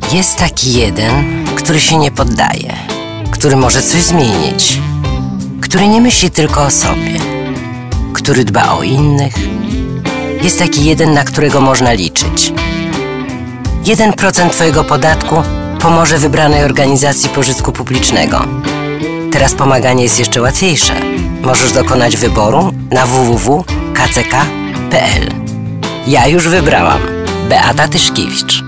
Jest taki jeden, który się nie poddaje, który może coś zmienić, który nie myśli tylko o sobie, który dba o innych. Jest taki jeden, na którego można liczyć. 1% Twojego podatku pomoże wybranej organizacji pożytku publicznego. Teraz pomaganie jest jeszcze łatwiejsze. Możesz dokonać wyboru na www.kck.pl. Ja już wybrałam. Beata Tyszkiewicz.